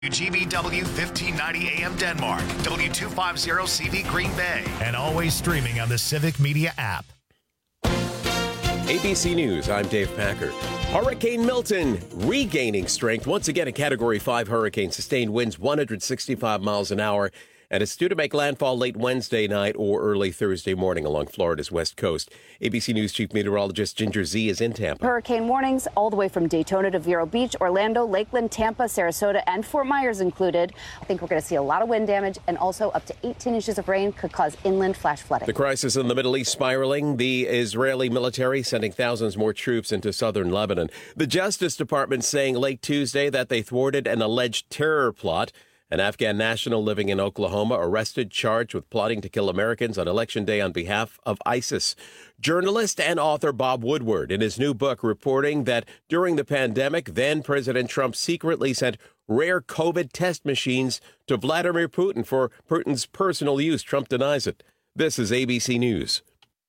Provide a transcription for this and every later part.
GBW 1590 AM Denmark, W250 CV Green Bay, and always streaming on the Civic Media app. ABC News, I'm Dave Packer. Hurricane Milton regaining strength. Once again, a Category 5 hurricane sustained winds 165 miles an hour. And it's due to make landfall late Wednesday night or early Thursday morning along Florida's west coast. ABC News Chief Meteorologist Ginger Z is in Tampa. Hurricane warnings all the way from Daytona to Vero Beach, Orlando, Lakeland, Tampa, Sarasota, and Fort Myers included. I think we're going to see a lot of wind damage, and also up to 18 inches of rain could cause inland flash flooding. The crisis in the Middle East spiraling. The Israeli military sending thousands more troops into southern Lebanon. The Justice Department saying late Tuesday that they thwarted an alleged terror plot. An Afghan national living in Oklahoma arrested, charged with plotting to kill Americans on Election Day on behalf of ISIS. Journalist and author Bob Woodward, in his new book, reporting that during the pandemic, then President Trump secretly sent rare COVID test machines to Vladimir Putin for Putin's personal use. Trump denies it. This is ABC News.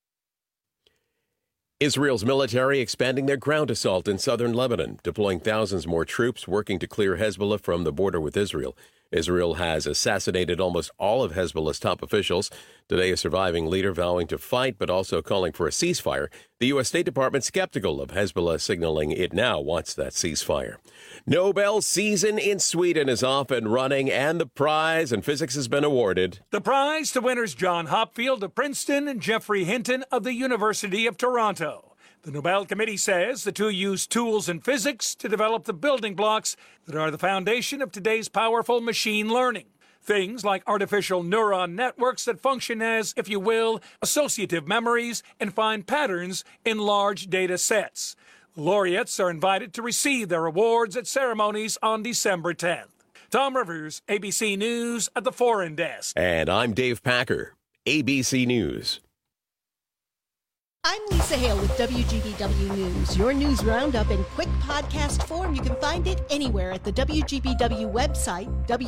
Israel's military expanding their ground assault in southern Lebanon, deploying thousands more troops working to clear Hezbollah from the border with Israel. Israel has assassinated almost all of Hezbollah's top officials. Today, a surviving leader vowing to fight, but also calling for a ceasefire. The U.S. State Department skeptical of Hezbollah, signaling it now wants that ceasefire. Nobel season in Sweden is off and running, and the prize in physics has been awarded. The prize to winners John Hopfield of Princeton and Geoffrey Hinton of the University of Toronto. The Nobel Committee says the two used tools in physics to develop the building blocks that are the foundation of today's powerful machine learning. Things like artificial neuron networks that function as, if you will, associative memories and find patterns in large data sets. Laureates are invited to receive their awards at ceremonies on December 10th. Tom Rivers, ABC News at the Foreign Desk. And I'm Dave Packer, ABC News. I'm Lisa Hale with WGBW News. Your news roundup in quick podcast form. You can find it anywhere at the WGBW website,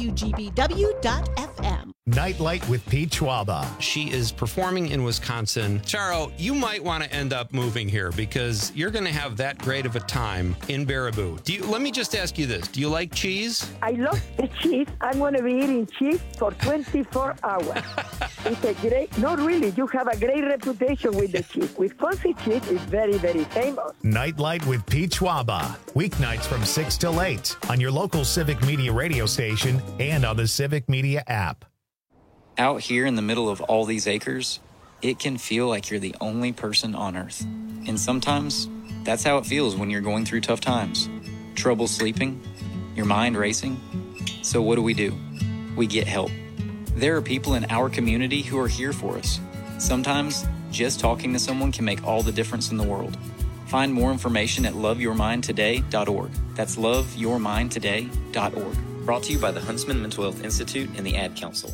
WGBW.fm. Nightlight with Pete Schwaba. She is performing in Wisconsin. Charo, you might want to end up moving here because you're going to have that great of a time in Baraboo. Let me just ask you this. Do you like cheese? I love the cheese. I'm going to be eating cheese for 24 hours. It's a great, not really, you have a great reputation with the cheese. Wisconsin cheese is very, very famous. Nightlight with Pete Schwaba. Weeknights from 6 till 8 on your local Civic Media radio station and on the Civic Media app. Out here in the middle of all these acres, it can feel like you're the only person on Earth. And sometimes, that's how it feels when you're going through tough times. Trouble sleeping, your mind racing. So what do? We get help. There are people in our community who are here for us. Sometimes, just talking to someone can make all the difference in the world. Find more information at loveyourmindtoday.org. That's loveyourmindtoday.org. Brought to you by the Huntsman Mental Health Institute and the Ad Council.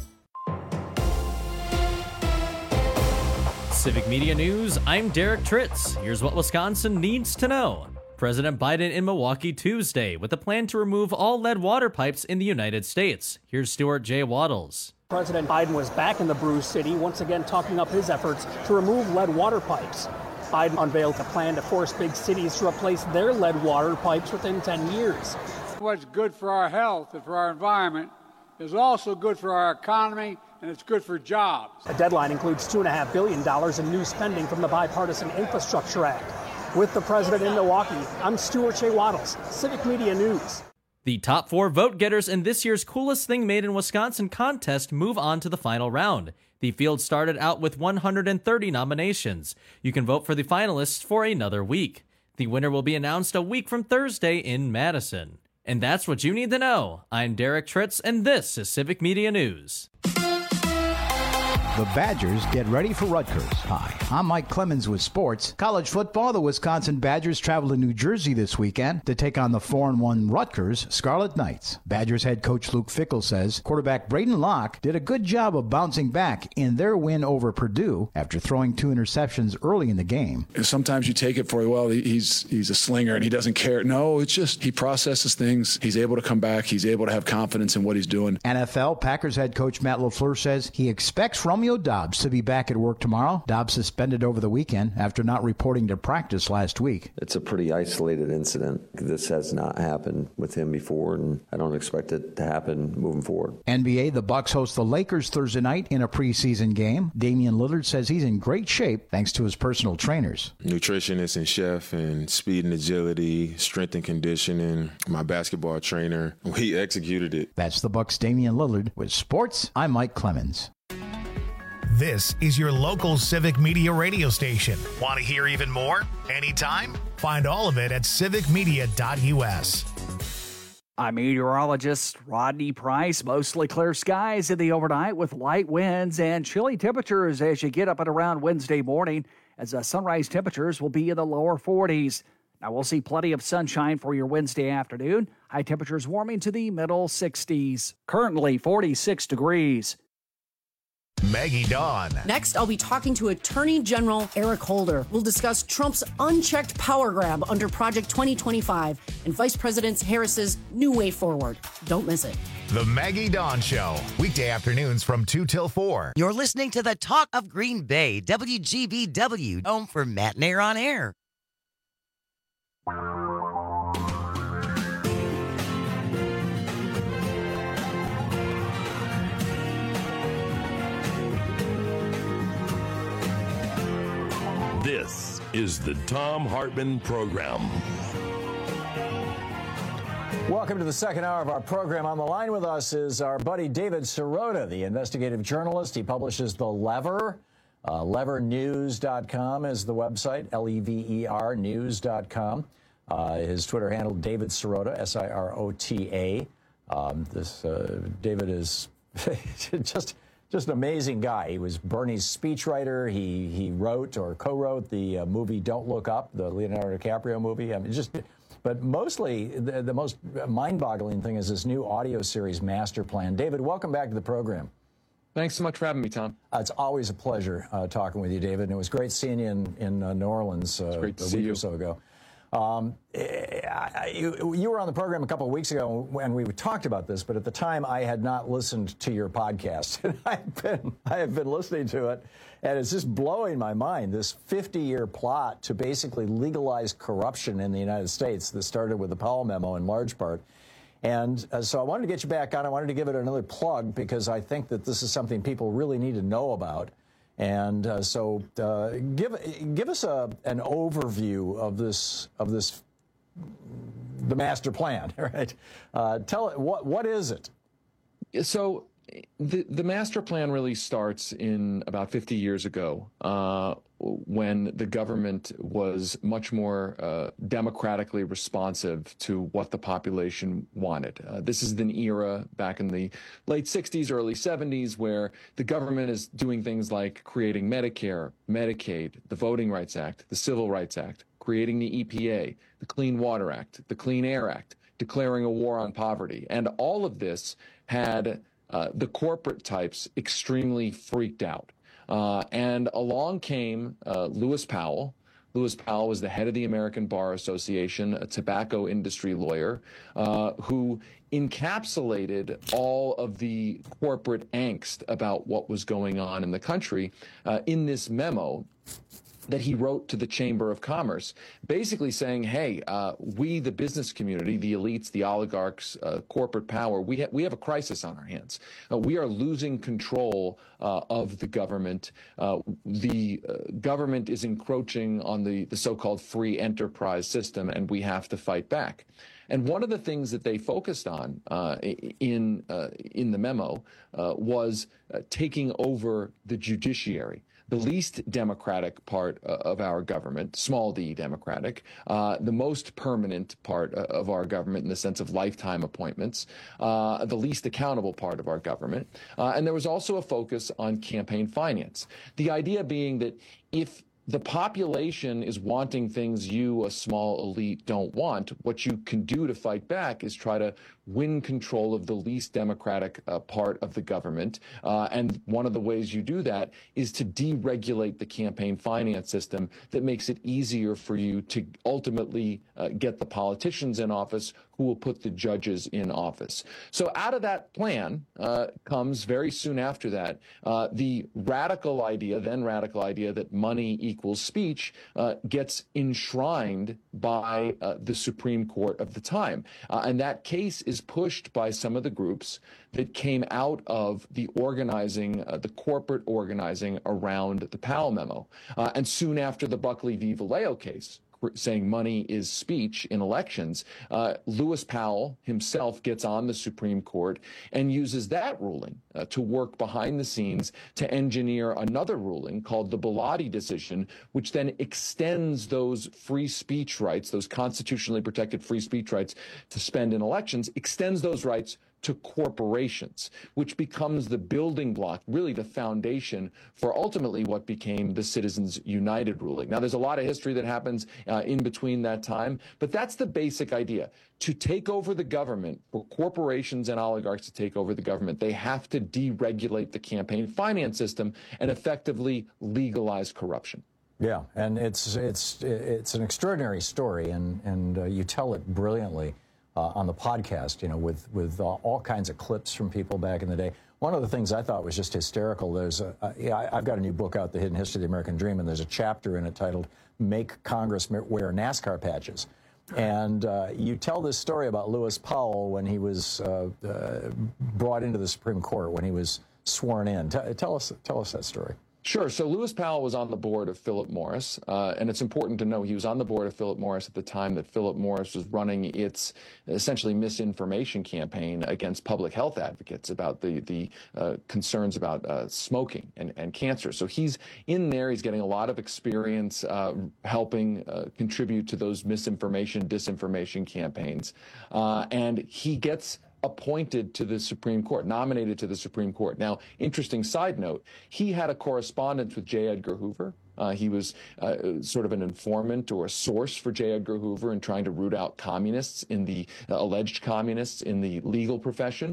Civic Media News, I'm Derek Tritz. Here's what Wisconsin needs to know. President Biden in Milwaukee Tuesday with a plan to remove all lead water pipes in the United States. Here's Stuart J. Waddles. President Biden was back in the Brew City, once again talking up his efforts to remove lead water pipes. Biden unveiled a plan to force big cities to replace their lead water pipes within 10 years. What's good for our health and for our environment is also good for our economy, and it's good for jobs. The deadline includes $2.5 billion in new spending from the Bipartisan Infrastructure Act. With the president in Milwaukee, I'm Stuart J. Waddles, Civic Media News. The top 4 vote-getters in this year's Coolest Thing Made in Wisconsin contest move on to the final round. The field started out with 130 nominations. You can vote for the finalists for another week. The winner will be announced a week from Thursday in Madison. And that's what you need to know. I'm Derek Tritz, and this is Civic Media News. The Badgers get ready for Rutgers. Hi, I'm Mike Clemens with sports. College football, the Wisconsin Badgers travel to New Jersey this weekend to take on the 4-1 Rutgers Scarlet Knights. Badgers head coach Luke Fickell says quarterback Braden Locke did a good job of bouncing back in their win over Purdue after throwing 2 interceptions early in the game. Sometimes you take it for, well, he's a slinger and he doesn't care. No, it's just he processes things. He's able to come back. He's able to have confidence in what he's doing. NFL Packers head coach Matt LaFleur says he expects from Romeo Dobbs to be back at work tomorrow. Dobbs suspended over the weekend after not reporting to practice last week. It's a pretty isolated incident. This has not happened with him before, and I don't expect it to happen moving forward. NBA, the Bucks host the Lakers Thursday night in a preseason game. Damian Lillard says he's in great shape thanks to his personal trainers. Nutritionist and chef and speed and agility, strength and conditioning. My basketball trainer, we executed it. That's the Bucks' Damian Lillard. With sports, I'm Mike Clemens. This is your local Civic Media radio station. Want to hear even more? Anytime? Find all of it at civicmedia.us. I'm meteorologist Rodney Price. Mostly clear skies in the overnight with light winds and chilly temperatures as you get up and around Wednesday morning, as sunrise temperatures will be in the lower 40s. Now we'll see plenty of sunshine for your Wednesday afternoon. High temperatures warming to the middle 60s. Currently 46 degrees. Maggie Dawn. Next, I'll be talking to Attorney General Eric Holder. We'll discuss Trump's unchecked power grab under Project 2025 and Vice President Harris's new way forward. Don't miss it. The Maggie Dawn Show. Weekday afternoons from 2 till 4. You're listening to the Talk of Green Bay, WGBW, home for Matt Nair on Air. This is the Thom Hartmann Program. Welcome to the second hour of our program. On the line with us is our buddy David Sirota, the investigative journalist. He publishes The Lever. Levernews.com is the website, Lever news.com. His Twitter handle, David Sirota, Sirota. David is just an amazing guy. He was Bernie's speechwriter. He wrote or co-wrote the movie Don't Look Up, the Leonardo DiCaprio movie. I mean, but mostly the most mind-boggling thing is this new audio series, Master Plan. David, welcome back to the program. Thanks so much for having me, Tom. It's always a pleasure talking with you, David, and it was great seeing you in New Orleans a week or so ago. You were on the program a couple of weeks ago, and we talked about this, but at the time I had not listened to your podcast. And I have been listening to it, and it's just blowing my mind, this 50-year plot to basically legalize corruption in the United States that started with the Powell Memo in large part. And so I wanted to get you back on. I wanted to give it another plug because I think that this is something people really need to know about. And so give us an overview of the master plan, right? Tell it, what is it? So the master plan really starts in about 50 years ago when the government was much more democratically responsive to what the population wanted. This is an era back in the late 60s, early 70s, where the government is doing things like creating Medicare, Medicaid, the Voting Rights Act, the Civil Rights Act, creating the EPA, the Clean Water Act, the Clean Air Act, declaring a war on poverty. And all of this had the corporate types extremely freaked out. And along came Lewis Powell. Lewis Powell was the head of the American Bar Association, a tobacco industry lawyer, who encapsulated all of the corporate angst about what was going on in the country in this memo that he wrote to the Chamber of Commerce, basically saying, hey, we, the business community, the elites, the oligarchs, corporate power, we have a crisis on our hands. We are losing control of the government. The government is encroaching on the so-called free enterprise system, and we have to fight back. And one of the things that they focused on in the memo was taking over the judiciary, the least democratic part of our government, small d democratic, the most permanent part of our government in the sense of lifetime appointments, the least accountable part of our government. And there was also a focus on campaign finance. The idea being that if the population is wanting things you, a small elite, don't want, what you can do to fight back is try to win control of the least democratic part of the government. And one of the ways you do that is to deregulate the campaign finance system that makes it easier for you to ultimately get the politicians in office who who will put the judges in office. So out of that plan comes very soon after that the radical idea that money equals speech gets enshrined by the Supreme Court of the time. And that case is pushed by some of the groups that came out of the organizing, the corporate organizing around the Powell memo. And soon after the Buckley v. Vallejo case, saying money is speech in elections, Lewis Powell himself gets on the Supreme Court and uses that ruling to work behind the scenes to engineer another ruling called the Bellotti decision, which then extends those free speech rights, those constitutionally protected free speech rights to spend in elections, extends those rights to corporations, which becomes the building block, really the foundation for ultimately what became the Citizens United ruling. Now, there's a lot of history that happens in between that time, but that's the basic idea. To take over the government, for corporations and oligarchs to take over the government, they have to deregulate the campaign finance system and effectively legalize corruption. Yeah, and it's an extraordinary story, and you tell it brilliantly. On the podcast, with all kinds of clips from people back in the day. One of the things I thought was just hysterical. I've got a new book out, The Hidden History of the American Dream, and there's a chapter in it titled "Make Congress Wear NASCAR Patches." And you tell this story about Lewis Powell when he was brought into the Supreme Court, when he was sworn in. Tell us that story. Sure. So Lewis Powell was on the board of Philip Morris, and it's important to know he was on the board of Philip Morris at the time that Philip Morris was running its essentially misinformation campaign against public health advocates about the concerns about smoking and cancer. So he's in there. He's getting a lot of experience helping contribute to those misinformation, disinformation campaigns, and he gets appointed to the Supreme Court, nominated to the Supreme Court. Now, interesting side note, he had a correspondence with J. Edgar Hoover. He was sort of an informant or a source for J. Edgar Hoover in trying to root out communists in the alleged communists in the legal profession.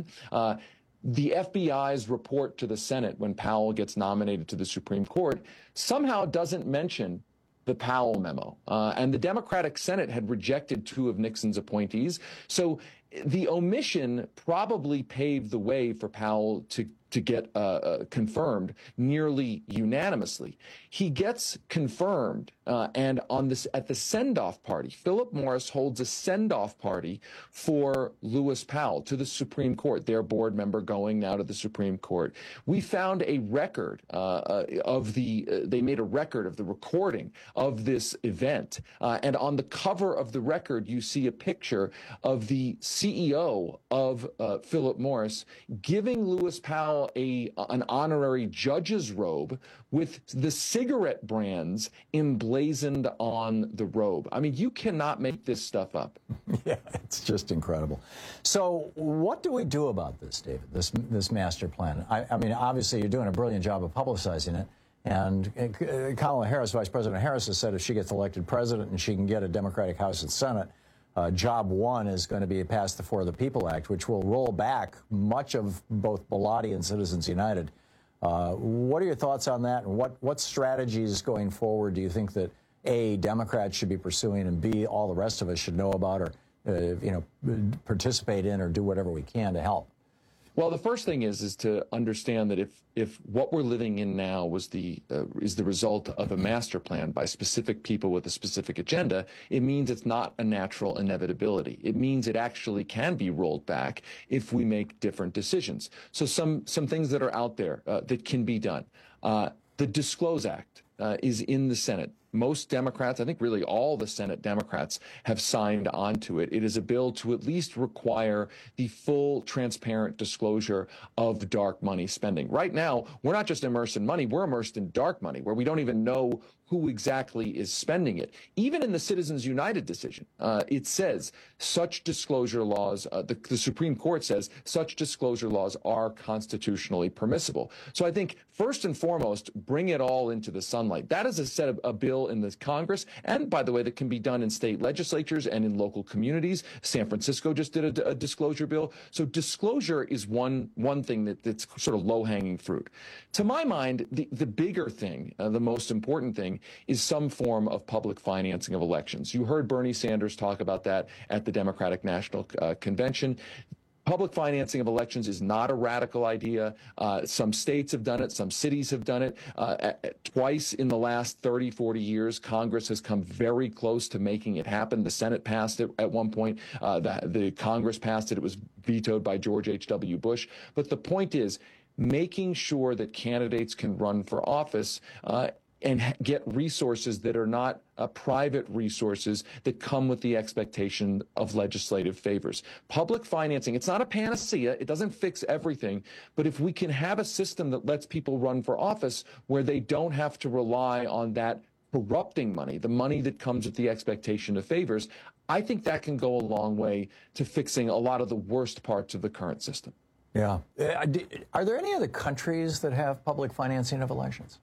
The FBI's report to the Senate when Powell gets nominated to the Supreme Court somehow doesn't mention the Powell memo. And the Democratic Senate had rejected 2 of Nixon's appointees. So the omission probably paved the way for Powell to get confirmed nearly unanimously. He gets confirmed, and at the send-off party, Philip Morris holds a send-off party for Lewis Powell to the Supreme Court, their board member going now to the Supreme Court. We found a record they made a record of the recording of this event, and on the cover of the record, you see a picture of the CEO of Philip Morris giving Lewis Powell an honorary judge's robe with the cigarette brands emblazoned on the robe. I mean, you cannot make this stuff up. Yeah, it's just incredible. So what do we do about this, David, this master plan? I mean, obviously you're doing a brilliant job of publicizing it. And Kamala Harris, Vice President Harris, has said if she gets elected president and she can get a Democratic House and Senate, job one is going to be pass the For the People Act, which will roll back much of both Bellotti and Citizens United. What are your thoughts on that? And what strategies going forward do you think that A, Democrats should be pursuing, and B, all the rest of us should know about or participate in or do whatever we can to help? Well, the first thing is to understand that if what we're living in now is the result of a master plan by specific people with a specific agenda, it means it's not a natural inevitability. It means it actually can be rolled back if we make different decisions. So some things that are out there that can be done. The Disclose Act is in the Senate. Most Democrats, I think really all the Senate Democrats, have signed onto it. It is a bill to at least require the full transparent disclosure of dark money spending. Right now, we're not just immersed in money, we're immersed in dark money, where we don't even know who exactly is spending it. Even in the Citizens United decision, it says such disclosure laws, the Supreme Court says such disclosure laws are constitutionally permissible. So I think first and foremost, bring it all into the sunlight. That is a bill bill in the Congress, and by the way, that can be done in state legislatures and in local communities. San Francisco just did a disclosure bill. So disclosure is one thing that's sort of low-hanging fruit. To my mind, the bigger thing, the most important thing, is some form of public financing of elections. You heard Bernie Sanders talk about that at the Democratic National Convention. Public financing of elections is not a radical idea. Some states have done it. Some cities have done it. Twice in the last 30, 40 years, Congress has come very close to making it happen. The Senate passed it at one point. The Congress passed it. It was vetoed by George H.W. Bush. But the point is making sure that candidates can run for office and get resources that are not private resources that come with the expectation of legislative favors. Public financing, it's not a panacea. It doesn't fix everything. But if we can have a system that lets people run for office where they don't have to rely on that corrupting money, the money that comes with the expectation of favors, I think that can go a long way to fixing a lot of the worst parts of the current system. Yeah. Are there any other countries that have public financing of elections?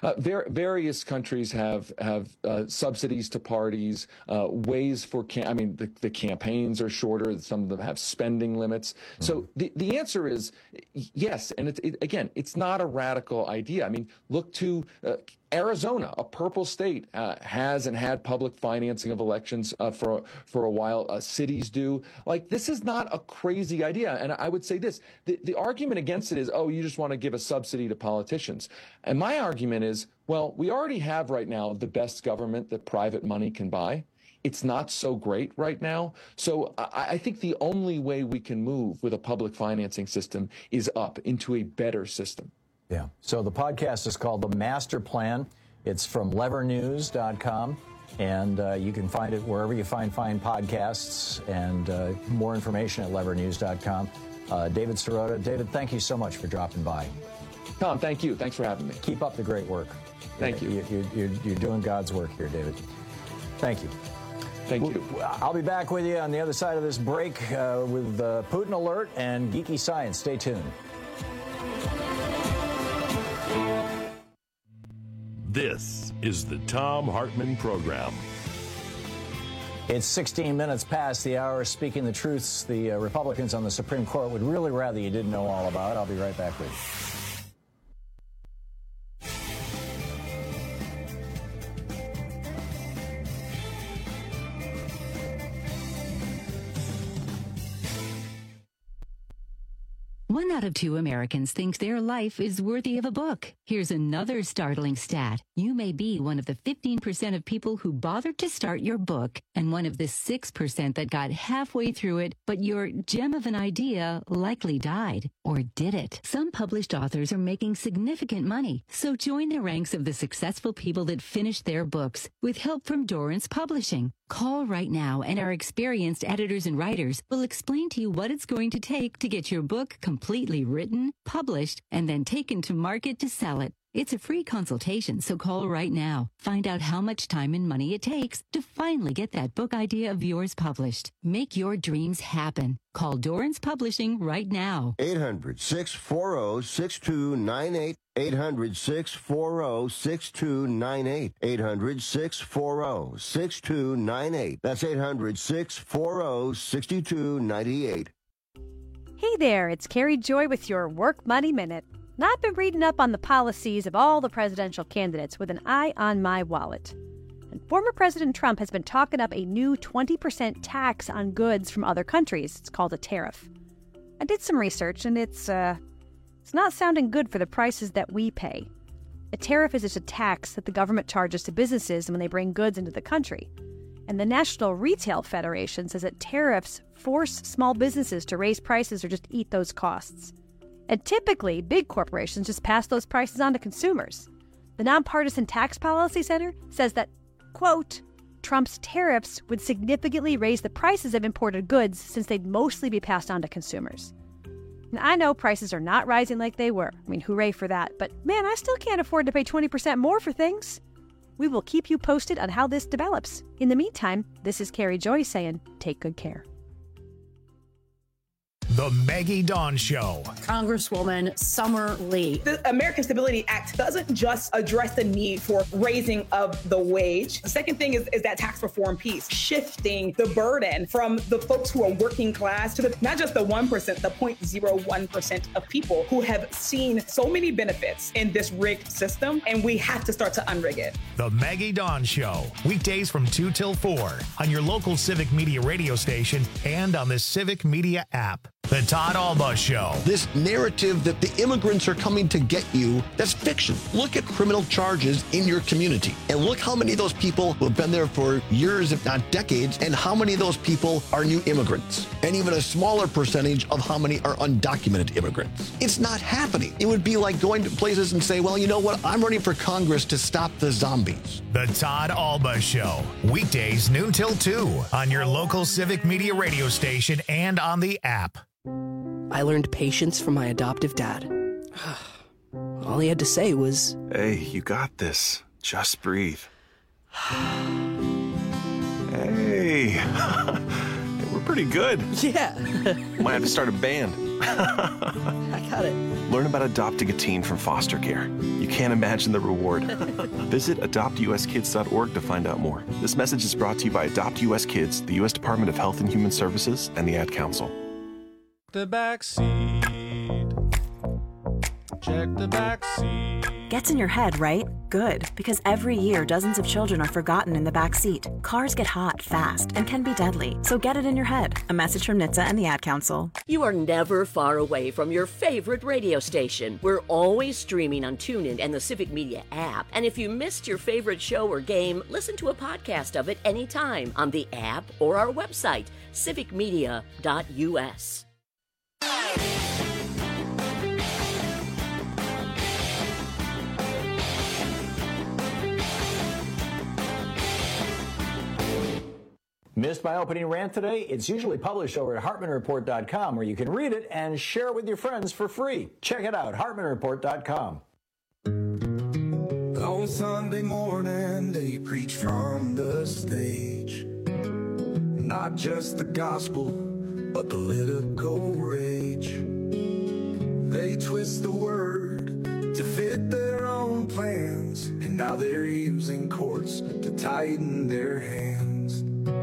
Various countries have subsidies to parties, ways for the campaigns are shorter. Some of them have spending limits. So the answer is yes. And again, it's not a radical idea. I mean, look to Arizona, a purple state, has and had public financing of elections for a while. Cities do. Like, this is not a crazy idea. And I would say this, the argument against it is, oh, you just want to give a subsidy to politicians. And my argument is, well, we already have right now the best government that private money can buy. It's not so great right now. So I think the only way we can move with a public financing system is up into a better system. Yeah. So the podcast is called The Master Plan. It's from levernews.com, and you can find it wherever you find podcasts, and more information at levernews.com. David Sirota. David, thank you so much for dropping by. Tom, thank you. Thanks for having me. Keep up the great work. Thank you. You're doing God's work here, David. Thank you. Thank you. I'll be back with you on the other side of this break with Putin Alert and Geeky Science. Stay tuned. This is the Thom Hartmann Program. It's 16 minutes past the hour. Speaking the truths the Republicans on the Supreme Court would really rather you didn't know all about. I'll be right back with you. One out of 2 Americans thinks their life is worthy of a book. Here's another startling stat. You may be one of the 15% of people who bothered to start your book, and one of the 6% that got halfway through it, but your gem of an idea likely died. Or did it? Some published authors are making significant money, so join the ranks of the successful people that finished their books with help from Dorrance Publishing. Call right now, and our experienced editors and writers will explain to you what it's going to take to get your book completely written, published, and then taken to market to sell it. It's a free consultation, so call right now. Find out how much time and money it takes to finally get that book idea of yours published. Make your dreams happen. Call Dorrance Publishing right now. 800-640-6298. 800-640-6298. 800-640-6298. That's 800-640-6298. Hey there, it's Carrie Joy with your Work Money Minute. Now, I've been reading up on the policies of all the presidential candidates with an eye on my wallet. And former President Trump has been talking up a new 20% tax on goods from other countries. It's called a tariff. I did some research, and it's not sounding good for the prices that we pay. A tariff is just a tax that the government charges to businesses when they bring goods into the country. And the National Retail Federation says that tariffs force small businesses to raise prices or just eat those costs. And typically, big corporations just pass those prices on to consumers. The Nonpartisan Tax Policy Center says that, quote, Trump's tariffs would significantly raise the prices of imported goods since they'd mostly be passed on to consumers. Now, I know prices are not rising like they were. I mean, hooray for that. But man, I still can't afford to pay 20% more for things. We will keep you posted on how this develops. In the meantime, this is Carrie Joy saying, take good care. The Maggie Dawn Show. Congresswoman Summer Lee. The American Stability Act doesn't just address the need for raising of the wage. The second thing is that tax reform piece, shifting the burden from the folks who are working class to not just the 1%, the 0.01% of people who have seen so many benefits in this rigged system, and we have to start to unrig it. The Maggie Dawn Show, weekdays from 2 till 4 on your local Civic Media radio station and on the Civic Media app. The Todd Alba Show. This narrative that the immigrants are coming to get you, that's fiction. Look at criminal charges in your community and look how many of those people who have been there for years, if not decades, and how many of those people are new immigrants, and even a smaller percentage of how many are undocumented immigrants. It's not happening. It would be like going to places and say, well, you know what? I'm running for Congress to stop the zombies. The Todd Alba Show, weekdays noon till 2 on your local Civic Media radio station and on the app. I learned patience from my adoptive dad. All he had to say was, "Hey, you got this. Just breathe." Hey, we're pretty good. Yeah. Might have to start a band. I got it. Learn about adopting a teen from foster care. You can't imagine the reward. Visit adoptuskids.org to find out more. This message is brought to you by Adopt US Kids, the U.S. Department of Health and Human Services, and the Ad Council. The back seat. Check the back seat. Gets in your head, right? Good, because every year dozens of children are forgotten in the back seat. Cars get hot fast and can be deadly, so get it in your head. A message from NHTSA and the Ad Council. You are never far away from your favorite radio station. We're always streaming on TuneIn and the Civic Media app. And if you missed your favorite show or game, listen to a podcast of it anytime on the app or our website, civicmedia.us. Missed my opening rant today? It's usually published over at HartmanReport.com, where you can read it and share it with your friends for free. Check it out, HartmanReport.com. On Sunday morning, they preach from the stage. Not just the gospel, but political rage. They twist the word to fit their own plans, and now they're using courts to tighten their hands.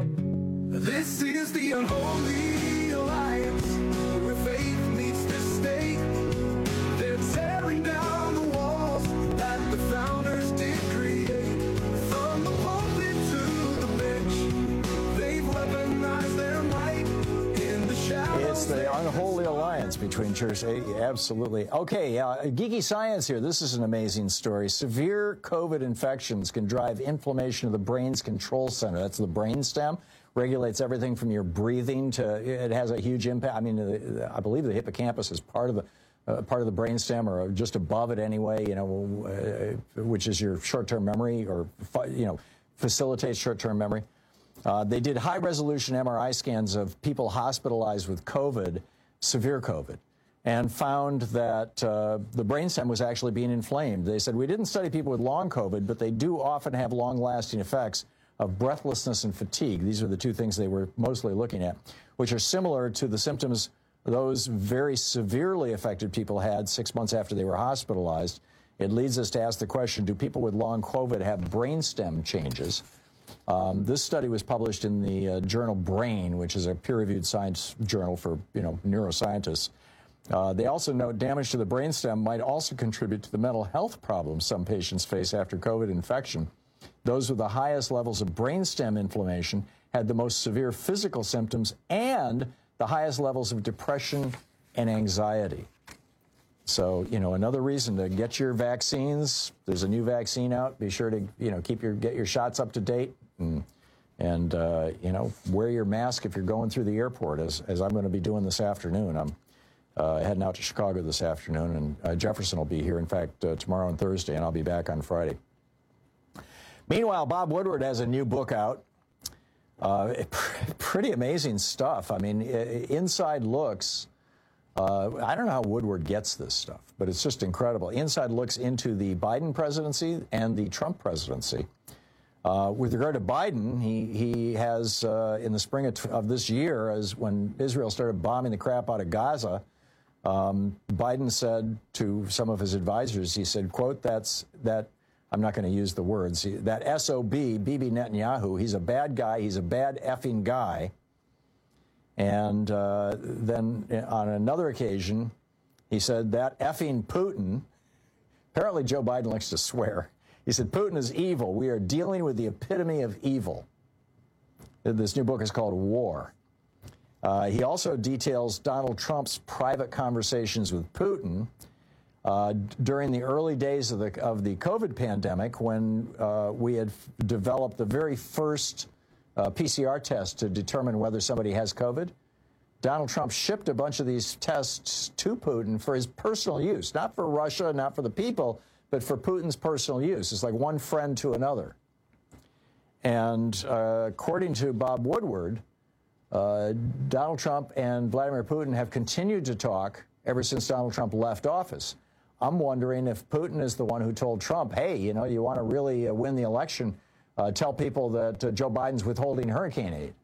This is the unholy alliance, where faith meets the state. They're tearing down the walls that the founders did create. From the pulpit to the bench, they've weaponized their might in the shadows. It's the unholy alliance between church. Absolutely. Okay, geeky science here. This is an amazing story. Severe COVID infections can drive inflammation of the brain's control center. That's the brainstem. Regulates everything from your breathing to, it has a huge impact. I mean, I believe the hippocampus is part of the brainstem, or just above it anyway, you know, which is your short-term memory, or, you know, facilitates short-term memory. They did high-resolution MRI scans of people hospitalized with COVID, severe COVID, and found that the brainstem was actually being inflamed. They said, we didn't study people with long COVID, but they do often have long-lasting effects of breathlessness and fatigue. These are the two things they were mostly looking at, which are similar to the symptoms those very severely affected people had 6 months after they were hospitalized. It leads us to ask the question, do people with long COVID have brainstem changes? This study was published in the journal Brain, which is a peer-reviewed science journal for, you know, neuroscientists. They also note damage to the brainstem might also contribute to the mental health problems some patients face after COVID infection. Those with the highest levels of brainstem inflammation had the most severe physical symptoms and the highest levels of depression and anxiety. So, you know, another reason to get your vaccines. There's a new vaccine out. Be sure to, you know, get your shots up to date, and you know, wear your mask if you're going through the airport, as I'm going to be doing this afternoon. I'm heading out to Chicago this afternoon, and Jefferson will be here, in fact, tomorrow and Thursday, and I'll be back on Friday. Meanwhile, Bob Woodward has a new book out. Pretty amazing stuff. I mean, Inside Looks. I don't know how Woodward gets this stuff, but it's just incredible. Inside looks into the Biden presidency and the Trump presidency. With regard to Biden, he has, in the spring of this year, as when Israel started bombing the crap out of Gaza, Biden said to some of his advisors, he said, quote, that I'm not going to use the words, that SOB, Bibi Netanyahu, he's a bad guy, he's a bad effing guy. And then on another occasion, he said that effing Putin, apparently Joe Biden likes to swear. He said, Putin is evil. We are dealing with the epitome of evil. This new book is called War. He also details Donald Trump's private conversations with Putin during the early days of the COVID pandemic, when we had developed the very first PCR test to determine whether somebody has COVID. Donald Trump shipped a bunch of these tests to Putin for his personal use, not for Russia, not for the people, but for Putin's personal use. It's like one friend to another. And according to Bob Woodward, Donald Trump and Vladimir Putin have continued to talk ever since Donald Trump left office. I'm wondering if Putin is the one who told Trump, hey, you know, you want to really win the election, tell people that Joe Biden's withholding hurricane aid.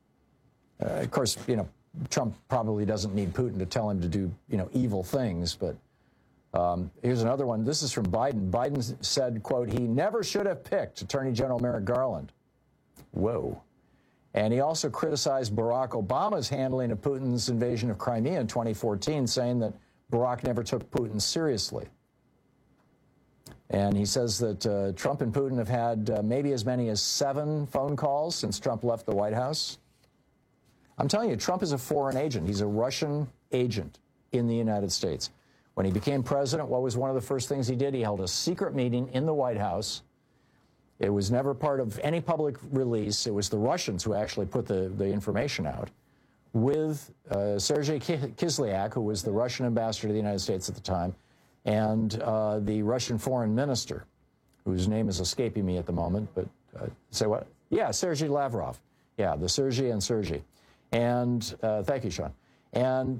Of course, you know, Trump probably doesn't need Putin to tell him to do, you know, evil things. But here's another one. This is from Biden. Biden said, quote, he never should have picked Attorney General Merrick Garland. Whoa. And he also criticized Barack Obama's handling of Putin's invasion of Crimea in 2014, saying that Barack never took Putin seriously. And he says that Trump and Putin have had maybe as many as 7 phone calls since Trump left the White House. I'm telling you, Trump is a foreign agent. He's a Russian agent in the United States. When he became president, what was one of the first things he did? He held a secret meeting in the White House. It was never part of any public release. It was the Russians who actually put the information out, with Sergei Kislyak, who was the Russian ambassador to the United States at the time, and the Russian foreign minister, whose name is escaping me at the moment, but say what? Yeah, Sergei Lavrov. Yeah, the Sergei and Sergei. And thank you, Sean. And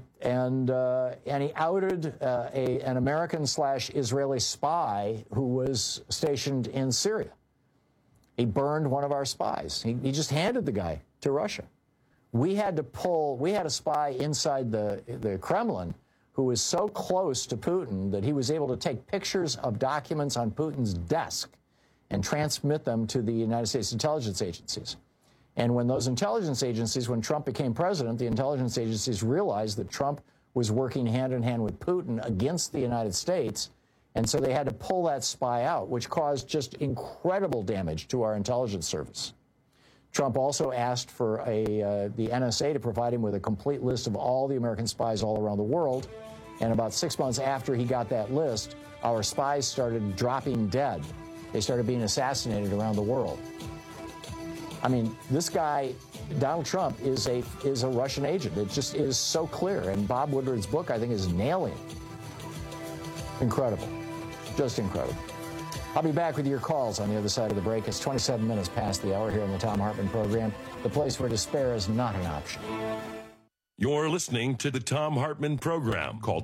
he outed an American/Israeli spy who was stationed in Syria. He burned one of our spies. He just handed the guy to Russia. We had a spy inside the Kremlin who was so close to Putin that he was able to take pictures of documents on Putin's desk and transmit them to the United States intelligence agencies. And when those intelligence agencies, when Trump became president, the intelligence agencies realized that Trump was working hand in hand with Putin against the United States. And so they had to pull that spy out, which caused just incredible damage to our intelligence service. Trump also asked for the NSA to provide him with a complete list of all the American spies all around the world. And about 6 months after he got that list, our spies started dropping dead. They started being assassinated around the world. I mean, this guy, Donald Trump, is a Russian agent. It just is so clear. And Bob Woodward's book, I think, is nailing it. Incredible. Just incredible. I'll be back with your calls on the other side of the break. It's 27 minutes past the hour here on the Thom Hartmann program, the place where despair is not an option. You're listening to the Thom Hartmann program. Call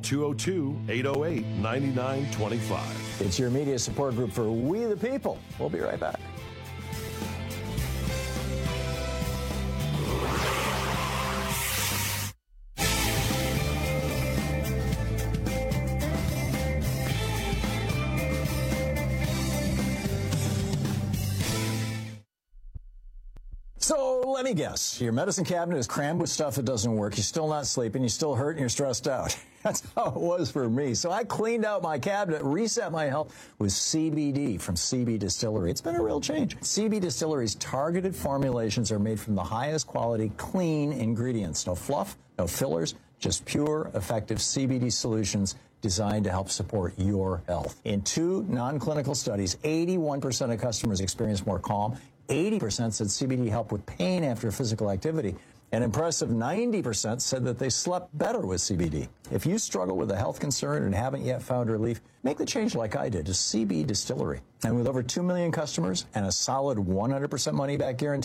202-808-9925. It's your media support group for We the People. We'll be right back. So let me guess, your medicine cabinet is crammed with stuff that doesn't work. You're still not sleeping. You're still hurt and you're stressed out. That's how it was for me. So I cleaned out my cabinet, reset my health with CBD from CB Distillery. It's been a real change. CB Distillery's targeted formulations are made from the highest quality, clean ingredients. No fluff, no fillers, just pure, effective CBD solutions designed to help support your health. In 2 non-clinical studies, 81% of customers experienced more calm. 80% said CBD helped with pain after physical activity. An impressive 90% said that they slept better with CBD. If you struggle with a health concern and haven't yet found relief, make the change like I did to CB Distillery. And with over 2 million customers and a solid 100% money-back guarantee,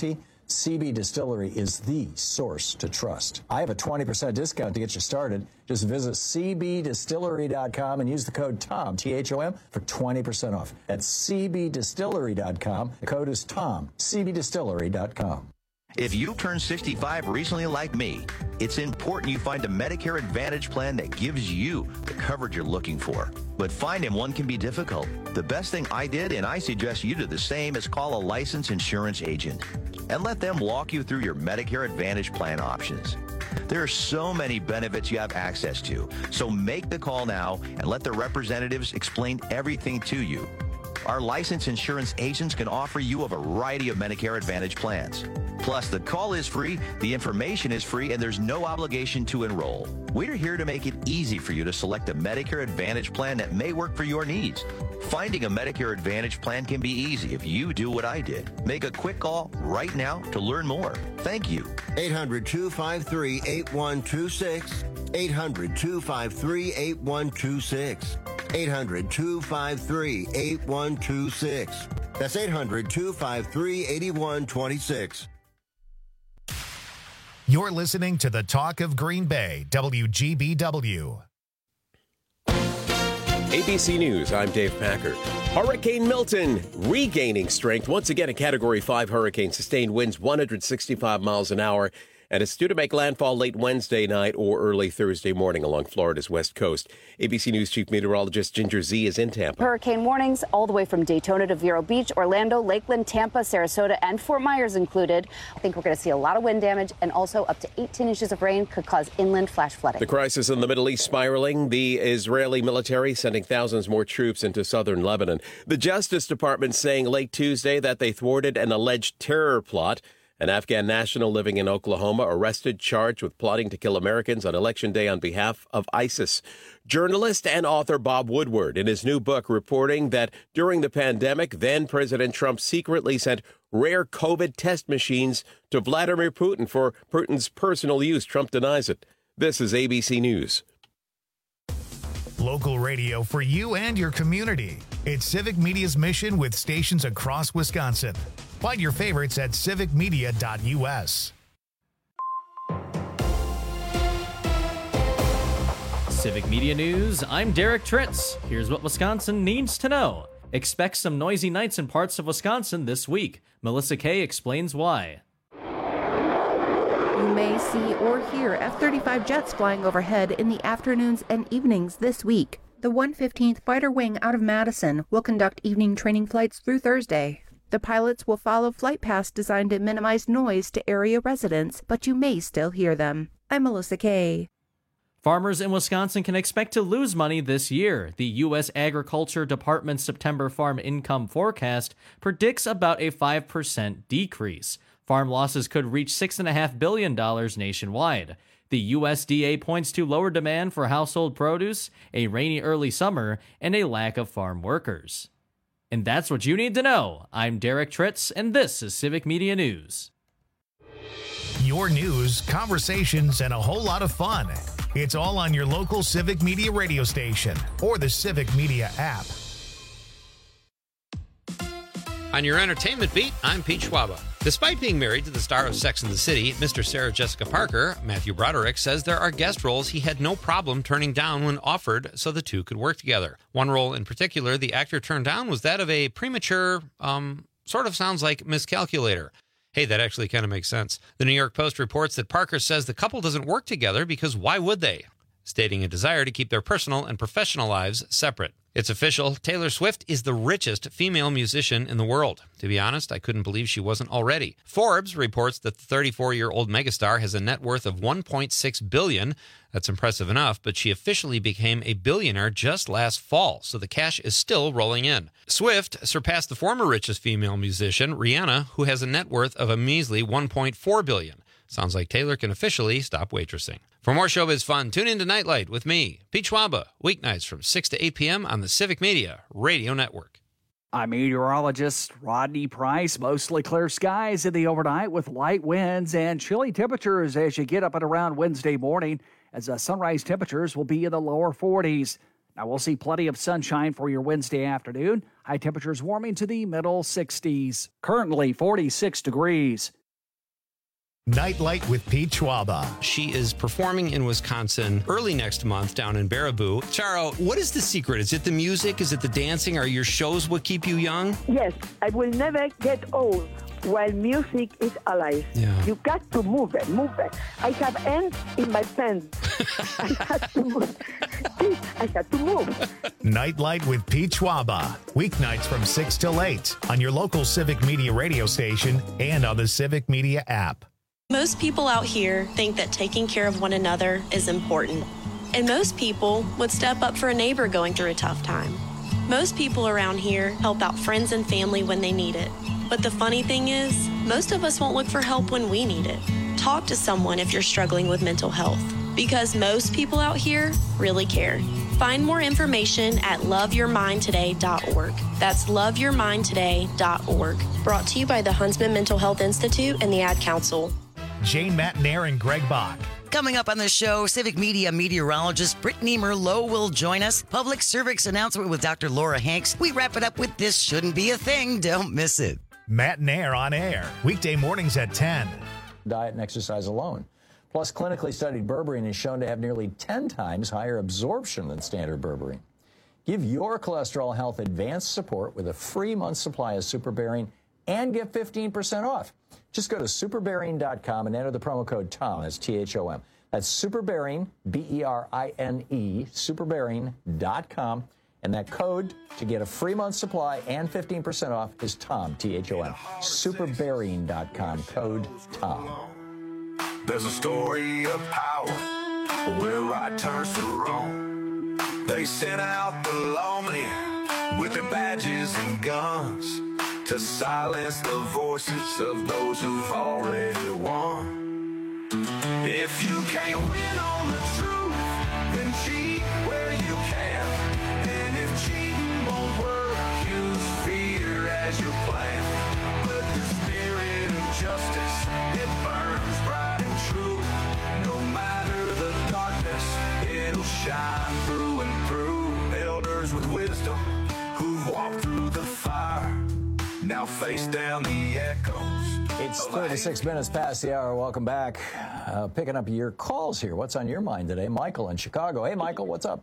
CB Distillery is the source to trust. I have a 20% discount to get you started. Just visit cbdistillery.com and use the code TOM, T-H-O-M, for 20% off. That's cbdistillery.com. The code is TOM, cbdistillery.com. If you turned 65 recently like me, it's important you find a Medicare Advantage plan that gives you the coverage you're looking for. But finding one can be difficult. The best thing I did, and I suggest you do the same, is call a licensed insurance agent and let them walk you through your Medicare Advantage plan options. There are so many benefits you have access to, so make the call now and let the representatives explain everything to you. Our licensed insurance agents can offer you a variety of Medicare Advantage plans. Plus, the call is free, the information is free, and there's no obligation to enroll. We're here to make it easy for you to select a Medicare Advantage plan that may work for your needs. Finding a Medicare Advantage plan can be easy if you do what I did. Make a quick call right now to learn more. Thank you. 800-253-8126. 800-253-8126. 800-253-8126. That's 800-253-8126. You're listening to the Talk of Green Bay, WGBW. ABC News, I'm Dave Packer. Hurricane Milton regaining strength. Once again, a Category 5 hurricane. Sustained winds 165 miles an hour. And it's due to make landfall late Wednesday night or early Thursday morning along Florida's west coast. ABC News Chief Meteorologist Ginger Z is in Tampa. Hurricane warnings all the way from Daytona to Vero Beach, Orlando, Lakeland, Tampa, Sarasota, and Fort Myers included. I think we're going to see a lot of wind damage, and also up to 18 inches of rain could cause inland flash flooding. The crisis in the Middle East spiraling. The Israeli military sending thousands more troops into southern Lebanon. The Justice Department saying late Tuesday that they thwarted an alleged terror plot. An Afghan national living in Oklahoma arrested, charged with plotting to kill Americans on Election Day on behalf of ISIS. Journalist and author Bob Woodward, in his new book, reporting that during the pandemic, then President Trump secretly sent rare COVID test machines to Vladimir Putin for Putin's personal use. Trump denies it. This is ABC News. Local radio for you and your community. It's Civic Media's mission with stations across Wisconsin. Find your favorites at civicmedia.us. Civic Media News, I'm Derek Tritz. Here's what Wisconsin needs to know. Expect some noisy nights in parts of Wisconsin this week. Melissa Kay explains why. You may see or hear F-35 jets flying overhead in the afternoons and evenings this week. The 115th Fighter Wing out of Madison will conduct evening training flights through Thursday. The pilots will follow flight paths designed to minimize noise to area residents, but you may still hear them. I'm Melissa Kay. Farmers in Wisconsin can expect to lose money this year. The U.S. Agriculture Department's September farm income forecast predicts about a 5% decrease. Farm losses could reach $6.5 billion nationwide. The USDA points to lower demand for household produce, a rainy early summer, and a lack of farm workers. And that's what you need to know. I'm Derek Tritz, and this is Civic Media News. Your news, conversations, and a whole lot of fun. It's all on your local Civic Media radio station or the Civic Media app. On your entertainment beat, I'm Pete Schwaba. Despite being married to the star of Sex and the City, Mr. Sarah Jessica Parker, Matthew Broderick says there are guest roles he had no problem turning down when offered so the two could work together. One role in particular the actor turned down was that of a premature, sort of sounds like miscalculator. Hey, that actually kind of makes sense. The New York Post reports that Parker says the couple doesn't work together because why would they? Stating a desire to keep their personal and professional lives separate. It's official, Taylor Swift is the richest female musician in the world. To be honest, I couldn't believe she wasn't already. Forbes reports that the 34-year-old megastar has a net worth of $1.6 billion. That's impressive enough, but she officially became a billionaire just last fall, so the cash is still rolling in. Swift surpassed the former richest female musician, Rihanna, who has a net worth of a measly $1.4 billion. Sounds like Taylor can officially stop waitressing. For more showbiz fun, tune in to Nightlight with me, Pete Schwaba, weeknights from 6 to 8 p.m. on the Civic Media Radio Network. I'm meteorologist Rodney Price. Mostly clear skies in the overnight with light winds and chilly temperatures as you get up and around Wednesday morning, as sunrise temperatures will be in the lower 40s. Now we'll see plenty of sunshine for your Wednesday afternoon. High temperatures warming to the middle 60s. Currently 46 degrees. Nightlight with Pete Schwaba. She is performing in Wisconsin early next month down in Baraboo. Charo, what is the secret? Is it the music? Is it the dancing? Are your shows what keep you young? Yes, I will never get old while music is alive. Yeah. You got to move it, move it. I have ants in my pants. I have to move. I have to move. Nightlight with Pete Schwaba. Weeknights from 6 till 8 on your local Civic Media radio station and on the Civic Media app. Most people out here think that taking care of one another is important. And most people would step up for a neighbor going through a tough time. Most people around here help out friends and family when they need it. But the funny thing is, most of us won't look for help when we need it. Talk to someone if you're struggling with mental health, because most people out here really care. Find more information at loveyourmindtoday.org. That's loveyourmindtoday.org. Brought to you by the Huntsman Mental Health Institute and the Ad Council. Jane Matnair and Greg Bach. Coming up on the show, Civic Media meteorologist Brittany Merlot will join us. Public service announcement with Dr. Laura Hanks. We wrap it up with This Shouldn't Be a Thing. Don't miss it. Matnair on air. Weekday mornings at 10. Diet and exercise alone. Plus, clinically studied berberine is shown to have nearly 10 times higher absorption than standard berberine. Give your cholesterol health advanced support with a free month's supply of superberine and get 15% off. Just go to superberine.com and enter the promo code TOM, that's THOM. That's superberine, B-E-R-I-N-E, superberine.com. And that code to get a free month supply and 15% off is TOM, T-H-O-M. Superberine.com, code TOM. There's a story of power where right turns to wrong. They sent out the lonely with their badges and guns to silence the voices of those who've already won. If you can't win on the truth, then cheat where you can. And if cheating won't work, use fear as your plan. But the spirit of justice, it burns bright and true. No matter the darkness, it'll shine through and through. Elders with wisdom who've walked through the fire now face down the echoes. It's 36 minutes past the hour. Welcome back. Picking up your calls here. What's on your mind today? Michael in Chicago. Hey, Michael, what's up?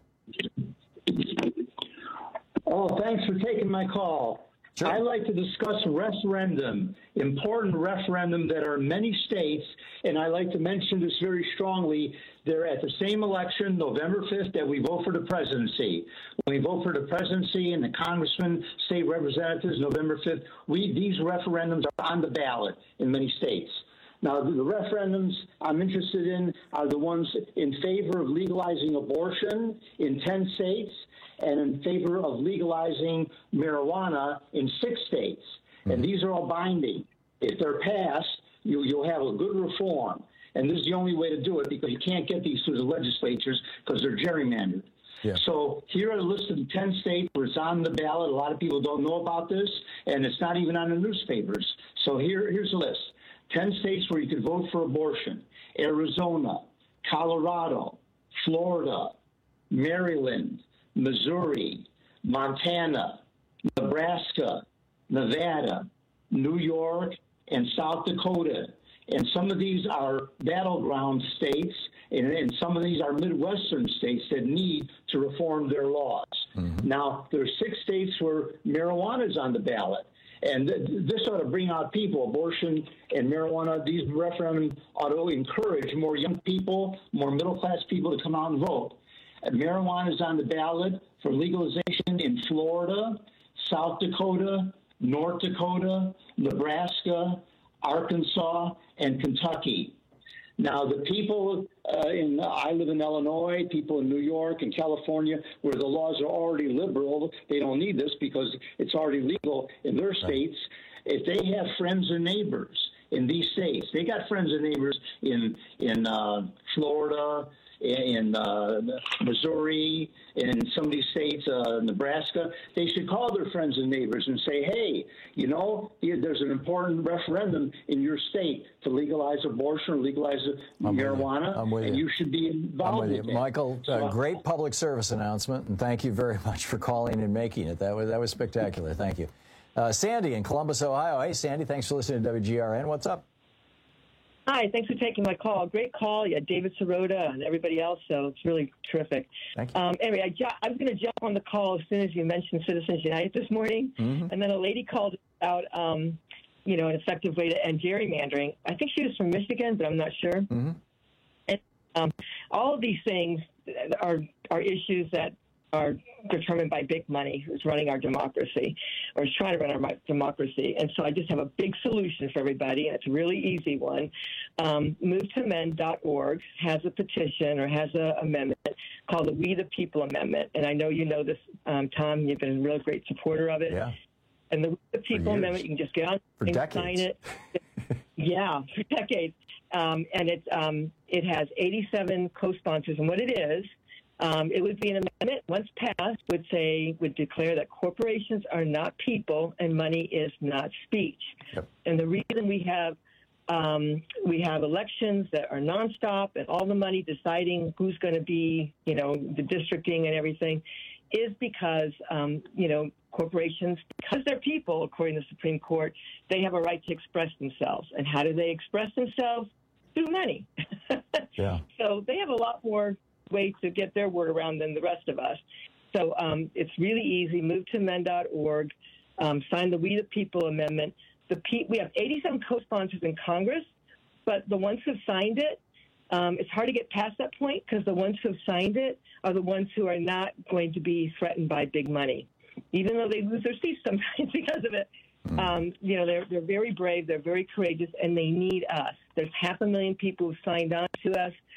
Oh, thanks for taking my call. Sure. I'd like to discuss referendum, important referendum that are in many states, and I'd like to mention this very strongly. They're at the same election, November 5th, that we vote for the presidency. When we vote for the presidency and the congressmen, state representatives, November 5th, these referendums are on the ballot in many states. Now, the referendums I'm interested in are the ones in favor of legalizing abortion in 10 states and in favor of legalizing marijuana in 6 states. And these are all binding. If they're passed, you'll have a good reform. And this is the only way to do it because you can't get these through the legislatures because they're gerrymandered. Yeah. So here are a list of 10 states where it's on the ballot. A lot of people don't know about this, and it's not even on the newspapers. So here's a list. 10 states where you could vote for abortion: Arizona, Colorado, Florida, Maryland, Missouri, Montana, Nebraska, Nevada, New York, and South Dakota. And some of these are battleground states, and some of these are Midwestern states that need to reform their laws. Mm-hmm. Now, there are 6 states where marijuana is on the ballot. And this ought to bring out people. Abortion and marijuana, these referendums ought to encourage more young people, more middle-class people to come out and vote. And marijuana is on the ballot for legalization in Florida, South Dakota, North Dakota, Nebraska, Arkansas, and Kentucky. Now, the people I live in Illinois, people in New York and California, where the laws are already liberal, they don't need this because it's already legal in their states. If they have friends or neighbors in these states, they got friends and neighbors in Florida, in Missouri, in some of these states, Nebraska, they should call their friends and neighbors and say, hey, you know, there's an important referendum in your state to legalize abortion or legalize marijuana, and you should be involved with it. Michael, great public service announcement, and thank you very much for calling and making it. That was spectacular. Thank you. Sandy in Columbus, Ohio. Hey, Sandy, thanks for listening to WGRN. What's up? Hi, thanks for taking my call. Great call. You had David Sirota and everybody else, so it's really terrific. Thank you. Anyway, I was going to jump on the call as soon as you mentioned Citizens United this morning, and then a lady called about, an effective way to end gerrymandering. I think she was from Michigan, but I'm not sure. And all of these things are issues that are determined by big money, who's running our democracy, or is trying to run our democracy. And so I just have a big solution for everybody, and it's a really easy one. MoveToAmend.org has a petition or has an amendment called the We the People Amendment. And I know you know this, Tom. You've been a real great supporter of it. Yeah. And the We the People Amendment, you can just get on and sign it. Yeah, for decades. And it has 87 co-sponsors. And what it is, it would be an amendment, once passed, would declare that corporations are not people and money is not speech. Yep. And the reason we have elections that are nonstop and all the money deciding who's going to be, the districting and everything, is because, corporations, because they're people, according to the Supreme Court, they have a right to express themselves. And how do they express themselves? Through money. Yeah. So they have a lot more way to get their word around than the rest of us. So it's really easy. MoveToAmend.org. Sign the We the People Amendment. We have 87 co-sponsors in Congress, but the ones who have signed it, it's hard to get past that point because the ones who have signed it are the ones who are not going to be threatened by big money, even though they lose their seats sometimes because of it. They're very brave, they're very courageous, and they need us. There's 500,000 people who signed on to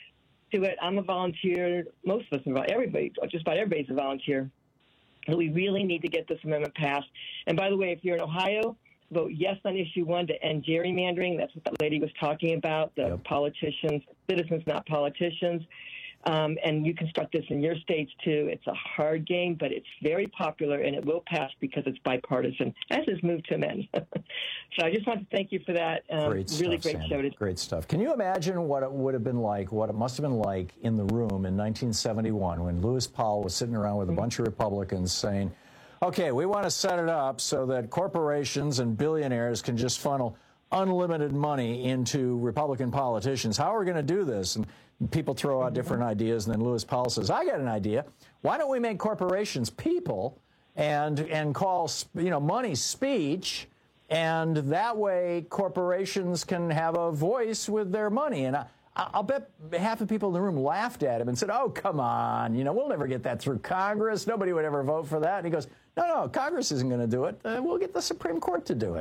it. I'm a volunteer. Most of us are everybody. Just about everybody's a volunteer. And we really need to get this amendment passed. And by the way, if you're in Ohio, vote yes on issue 1 to end gerrymandering. That's what the lady was talking about. The politicians, citizens, not politicians. And you can start this in your states too. It's a hard game, but it's very popular, and it will pass because it's bipartisan, as is Move to Amend. So I just want to thank you for that. Great show today. Great stuff. Can you imagine what it would have been like, what it must have been like in the room in 1971 when Lewis Powell was sitting around with a bunch of Republicans saying, okay, we want to set it up so that corporations and billionaires can just funnel unlimited money into Republican politicians. How are we going to do this? And people throw out different ideas, and then Lewis Powell says, I got an idea. Why don't we make corporations people and call money speech, and that way corporations can have a voice with their money? And I'll bet half the people in the room laughed at him and said, oh, come on, we'll never get that through Congress. Nobody would ever vote for that. And he goes, no, Congress isn't going to do it. We'll get the Supreme Court to do it.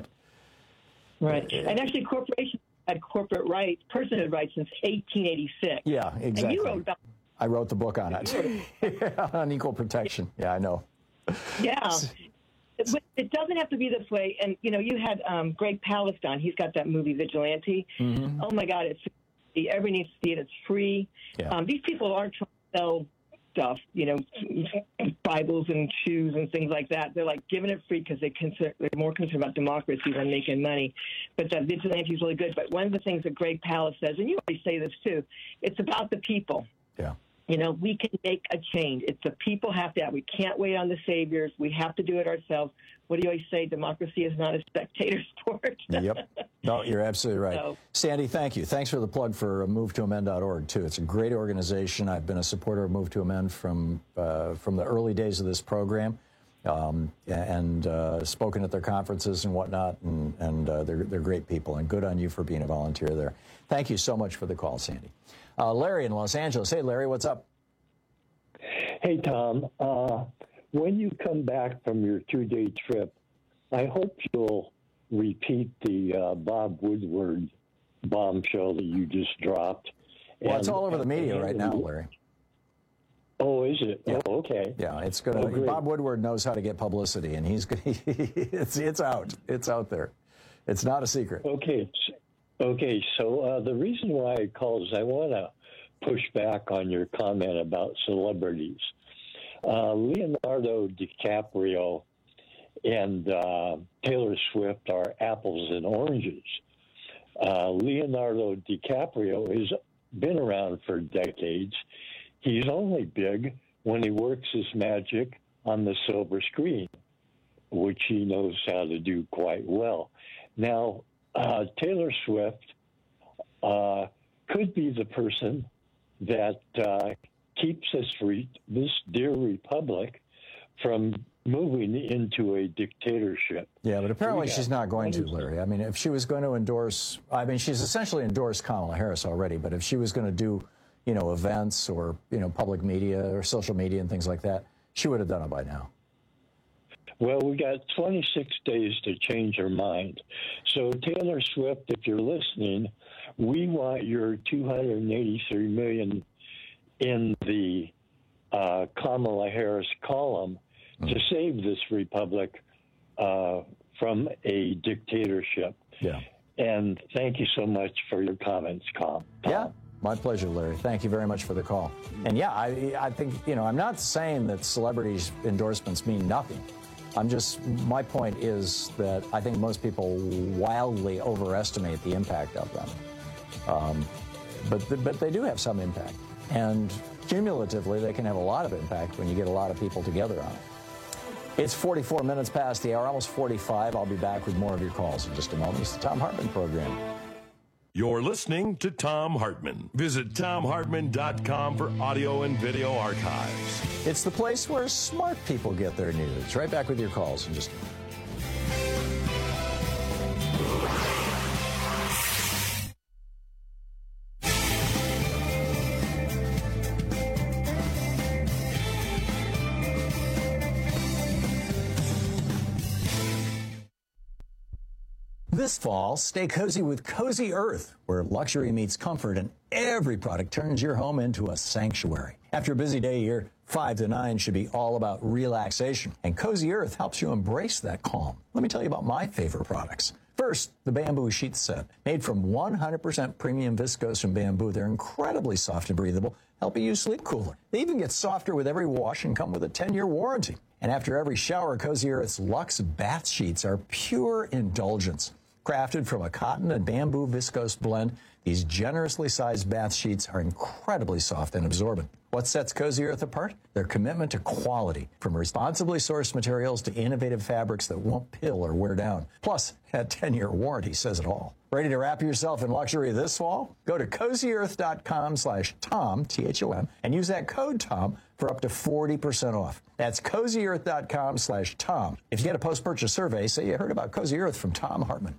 Right. And actually, corporations had corporate rights, personhood rights since 1886. Yeah, exactly. And you wrote about I wrote the book on it, on equal protection. Yeah, I know. Yeah. It doesn't have to be this way. And, you had Greg Palast. He's got that movie, Vigilante. Mm-hmm. Oh, my God. Everybody needs to see it. It's free. Yeah. These people aren't trying to sell stuff, Bibles and shoes and things like that. They're like giving it free because they're more concerned about democracy than making money. But that Vigilante is really good. But one of the things that Greg Palast says, and you always say this too, it's about the people. Yeah. We can make a change. It's the people have to. We can't wait on the saviors. We have to do it ourselves. What do you always say? Democracy is not a spectator sport. Yep. No, you're absolutely right. So, Sandy, thank you. Thanks for the plug for MoveToAmend.org, too. It's a great organization. I've been a supporter of Move to Amend from the early days of this program, and spoken at their conferences and whatnot, and they're great people, and good on you for being a volunteer there. Thank you so much for the call, Sandy. Larry in Los Angeles. Hey, Larry, what's up? Hey, Tom. When you come back from your 2-day trip, I hope you'll repeat the Bob Woodward bombshell that you just dropped. Well, it's all over the media right now, Larry. Oh, is it? Yeah. Oh, okay. Yeah, it's going to. Bob Woodward knows how to get publicity, and it's out. It's out there. It's not a secret. Okay. So the reason why I called is I want to push back on your comment about celebrities. Leonardo DiCaprio and Taylor Swift are apples and oranges. Leonardo DiCaprio has been around for decades. He's only big when he works his magic on the silver screen, which he knows how to do quite well. Now, Taylor Swift could be the person that keeps this dear republic from moving into a dictatorship. Yeah, but apparently she's not going to, Larry. I mean, if she was going to endorse, I mean, she's essentially endorsed Kamala Harris already, but if she was going to do, events or, public media or social media and things like that, she would have done it by now. Well, we got 26 days to change her mind. So, Taylor Swift, if you're listening, we want your $283 million in the Kamala Harris column to save this republic from a dictatorship. Yeah. And thank you so much for your comments, Tom. Yeah, my pleasure, Larry. Thank you very much for the call. And yeah, I think, I'm not saying that celebrities' endorsements mean nothing. My point is that I think most people wildly overestimate the impact of them. But they do have some impact. And cumulatively, they can have a lot of impact when you get a lot of people together on it. It's 44 minutes past the hour, almost 45. I'll be back with more of your calls in just a moment. It's the Thom Hartmann Program. You're listening to Thom Hartmann. Visit ThomHartmann.com for audio and video archives. It's the place where smart people get their news. Right back with your calls in just a moment. This fall, stay cozy with Cozy Earth, where luxury meets comfort and every product turns your home into a sanctuary. After a busy day, your 5 to 9 should be all about relaxation, and Cozy Earth helps you embrace that calm. Let me tell you about my favorite products. First, the bamboo sheet set. Made from 100% premium viscose from bamboo, they're incredibly soft and breathable, helping you sleep cooler. They even get softer with every wash and come with a 10-year warranty. And after every shower, Cozy Earth's Luxe bath sheets are pure indulgence. Crafted from a cotton and bamboo viscose blend, these generously sized bath sheets are incredibly soft and absorbent. What sets Cozy Earth apart? Their commitment to quality, from responsibly sourced materials to innovative fabrics that won't pill or wear down. Plus, that 10-year warranty says it all. Ready to wrap yourself in luxury this fall? Go to CozyEarth.com/Tom, T-H-O-M, and use that code Tom for up to 40% off. That's CozyEarth.com/Tom. If you get a post-purchase survey, say you heard about Cozy Earth from Thom Hartmann.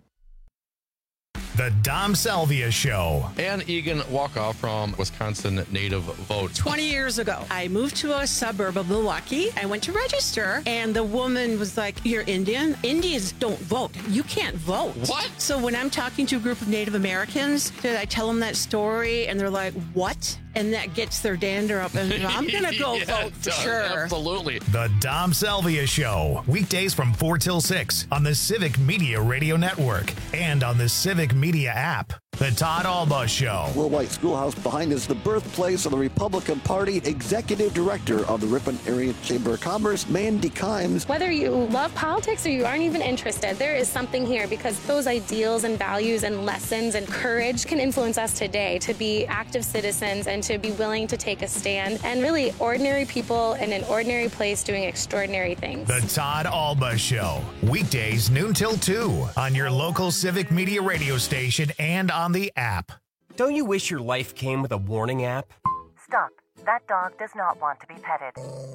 The Dom Salvia Show. Ann Egan Walkoff from Wisconsin Native Vote. 20 years ago, I moved to a suburb of Milwaukee. I went to register, and the woman was like, "You're Indian? Indians don't vote. You can't vote." What? So when I'm talking to a group of Native Americans, I tell them that story, and they're like, "What?" And that gets their dander up, and I'm going to go vote for sure. Absolutely. The Dom Salvia Show. Weekdays from 4 till 6 on the Civic Media Radio Network and on the Civic Media app. The Todd Alba Show. Will White Schoolhouse behind is the birthplace of the Republican Party. Executive Director of the Ripon Area Chamber of Commerce, Mandy Kimes. Whether you love politics or you aren't even interested, there is something here because those ideals and values and lessons and courage can influence us today to be active citizens and to be willing to take a stand and really ordinary people in an ordinary place doing extraordinary things. The Todd Alba Show. Weekdays noon till 2 on your local Civic Media radio station and on the app. Don't you wish your life came with a warning app? Stop. That dog does not want to be petted.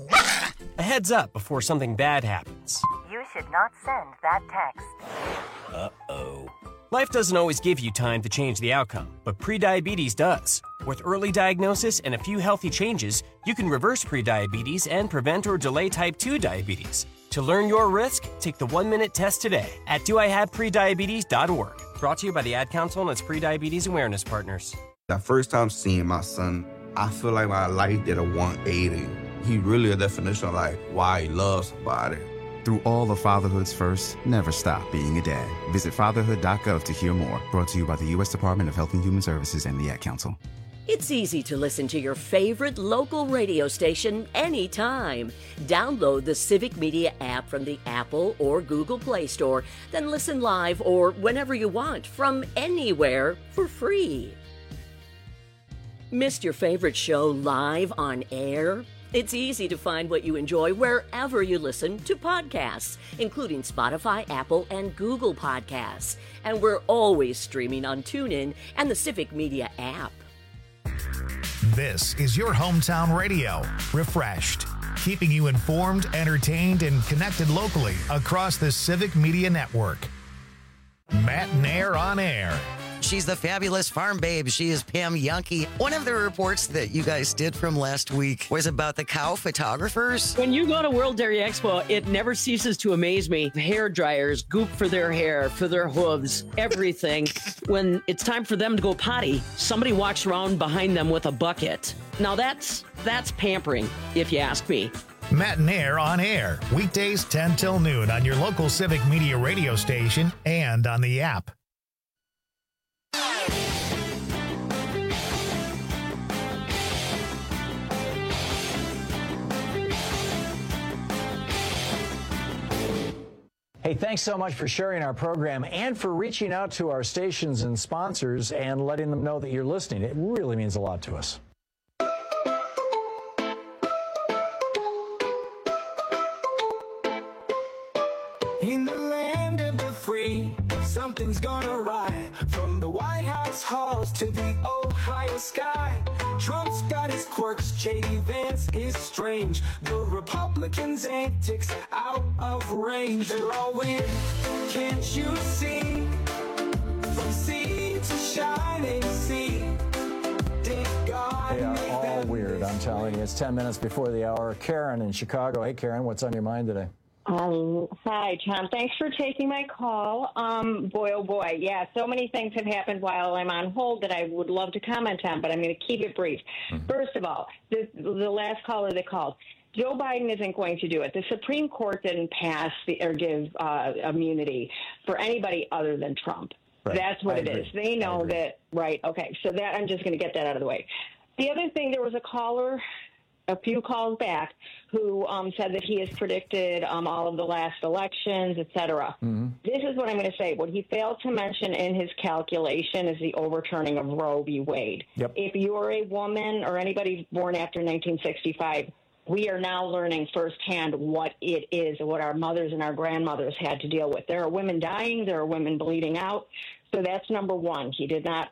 A heads up before something bad happens. You should not send that text. Uh-oh. Life doesn't always give you time to change the outcome, but prediabetes does. With early diagnosis and a few healthy changes, you can reverse prediabetes and prevent or delay type 2 diabetes. To learn your risk, take the 1-minute test today at doihaveprediabetes.org. Brought to you by the Ad Council and its Prediabetes Awareness Partners. The first time seeing my son, I feel like my life did a 180. He really a definition of like why he loves somebody. Through all of fatherhood's first, never stop being a dad. Visit fatherhood.gov to hear more. Brought to you by the U.S. Department of Health and Human Services and the Ad Council. It's easy to listen to your favorite local radio station anytime. Download the Civic Media app from the Apple or Google Play Store, then listen live or whenever you want from anywhere for free. Missed your favorite show live on air? It's easy to find what you enjoy wherever you listen to podcasts, including Spotify, Apple, and Google Podcasts. And we're always streaming on TuneIn and the Civic Media app. This is your hometown radio, refreshed, keeping you informed, entertained, and connected locally across the Civic Media Network. Matt Nair on air. She's the fabulous farm babe. She is Pam Yankee. One of the reports that you guys did from last week was about the cow photographers. When you go to World Dairy Expo, it never ceases to amaze me. Hair dryers, goop for their hair, for their hooves, everything. When it's time for them to go potty, somebody walks around behind them with a bucket. Now that's pampering, if you ask me. Matt Nair on air, weekdays 10 till noon on your local Civic Media radio station and on the app. Hey, thanks so much for sharing our program and for reaching out to our stations and sponsors and letting them know that you're listening. It really means a lot to us. In the land of the free, something's gonna ride. From the White House halls to the Ohio sky. Trump's got his quirks, J.D. Vance is strange. The Republicans' antics out of range. They're all in, can't you see? From sea to shining sea. Did God They are all weird, I'm telling you. It's 10 minutes before the hour. Karen in Chicago. Hey, Karen, what's on your mind today? Hi, Tom. Thanks for taking my call. Boy, oh boy. Yeah, so many things have happened while I'm on hold that I would love to comment on, but I'm going to keep it brief. First of all, the last caller that called, Joe Biden isn't going to do it. The Supreme Court didn't pass or give immunity for anybody other than Trump. Right. That's what it is. They know that, right? Okay, so that I'm just going to get that out of the way. The other thing, there was a caller a few calls back who said that he has predicted all of the last elections, et cetera. This is what I'm going to say. What he failed to mention in his calculation is the overturning of Roe v. Wade. If you're a woman or anybody born after 1965, we are now learning firsthand what it is, what our mothers and our grandmothers had to deal with. There are women dying. There are women bleeding out. So that's number one. He did not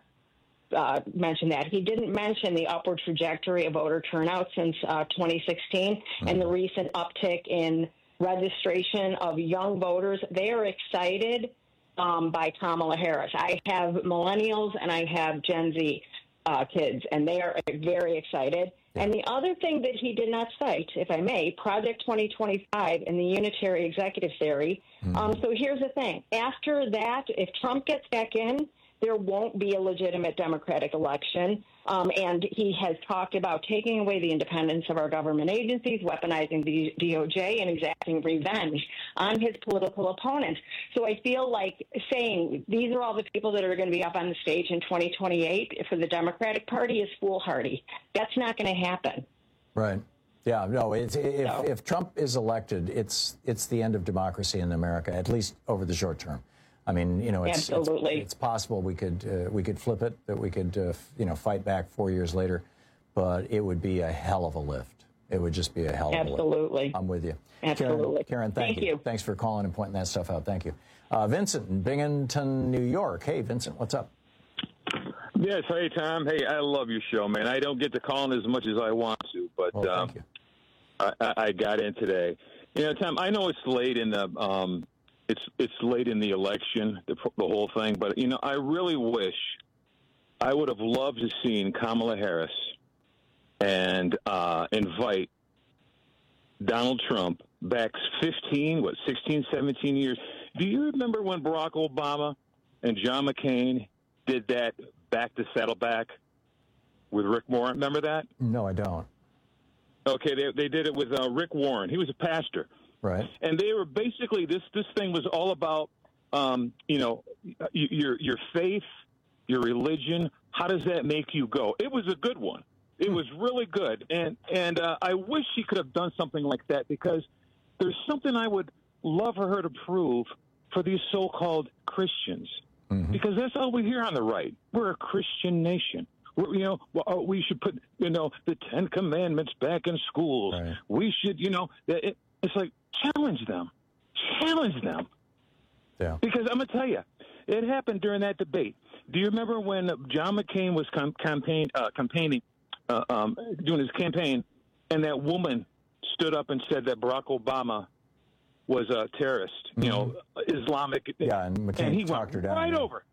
mention that. He didn't mention the upward trajectory of voter turnout since 2016 and the recent uptick in registration of young voters. They are excited by Kamala Harris. I have millennials and I have Gen Z kids, and they are very excited. And the other thing that he did not cite, if I may, Project 2025 and the unitary executive theory. So here's the thing. After that, if Trump gets back in, there won't be a legitimate Democratic election. And he has talked about taking away the independence of our government agencies, weaponizing the DOJ, and exacting revenge on his political opponents. So I feel like saying these are all the people that are going to be up on the stage in 2028 for the Democratic Party is foolhardy. That's not going to happen. Right. Yeah, no, if Trump is elected, it's the end of democracy in America, at least over the short term. I mean, you know, it's possible we could flip it, that we could, fight back 4 years later, but it would be a hell of a lift. It would just be a hell of a lift. Absolutely. I'm with you. Absolutely. Karen, thank you. Thanks for calling and pointing that stuff out. Thank you. Vincent in Binghamton, New York. Hey, Vincent, what's up? Yes, hey, Tom. Hey, I love your show, man. I don't get to call in as much as I want to, but thank you. I got in today. You know, Tom, I know it's late in the it's late in the election, the whole thing, but, you know, I really wish I would have loved to seen Kamala Harris and invite Donald Trump back 16, 17 years. Do you remember when Barack Obama and John McCain did that back to Saddleback with Rick Warren? Remember that? No, I don't. Okay, they did it with Rick Warren. He was a pastor. Right. And they were basically, this thing was all about, your faith, your religion. How does that make you go? It was a good one. It was really good. And I wish she could have done something like that, because there's something I would love for her to prove for these so-called Christians. Because that's all we hear on the right. We're a Christian nation. we should put, the 10 Commandments back in schools. Right. We should, it's like, challenge them. Yeah. Because I'm going to tell you, it happened during that debate. Do you remember when John McCain was campaigning, doing his campaign, and that woman stood up and said that Barack Obama was a terrorist, Islamic. Yeah, and McCain talked her down. Right over.